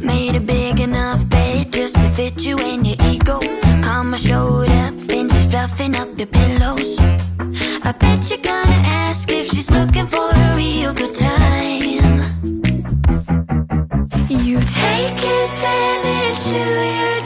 Made a big enough bed just to fit you and your ego. Karma showed up and she's fluffing up your pillows. I bet you're gonna ask if she's looking for a real good time. You take advantage to your